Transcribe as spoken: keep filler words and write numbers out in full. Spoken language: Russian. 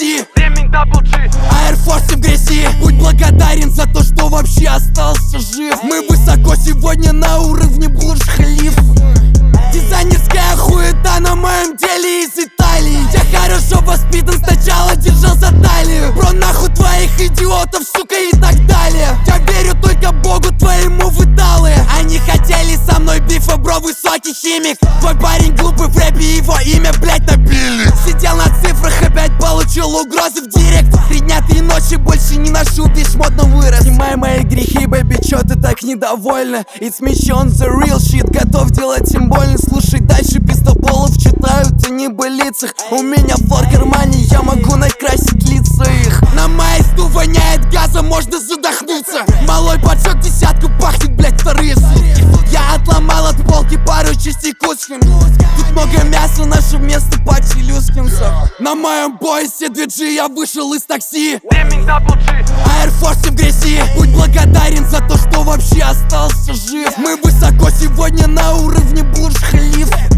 такси, ремень дабл джи, Air Force в грязи. Будь благодарен за то, что вообще остался жив. Мы высоко сегодня на уровне Бурдж-Халиф. Дизайнерская хуета на моем деле из Италии. Я хорошо воспитан, сначала держал за талию. Бро, нахуй твоих идиотов, сука, и так далее. Я верю только Богу твоему в Италы. Они хотели со мной бифа, бро, высокий химик. Твой парень глупый в рэпе, его имя, блять, набили. Сидел на цифрах, опять получил угрозы в директ. Три дня, три ночи, больше не ношу бич, модно вырос. Снимай мои грехи, бэби, чё ты так недовольна? It's Mitch on the real shit, готов делать им больно. Слушай дальше, пиздоболов читают о небылицах. У меня флор в кармане, я могу накрасить лица их. На маэсту воняет газом, можно задохнуться. Малой поджег десятку, пахнет, блять, вторые сутки. Я отломал от полки пару частей Кузькин. Тут много мяса, наше место по челюскинцев. На моем поясе две джи, я вышел из такси, ремень дабл джи, Air Force в грязи. Будь благодарен за то, что вообще остался жив. Мы высоко сегодня на уровне Бурдж-Халиф.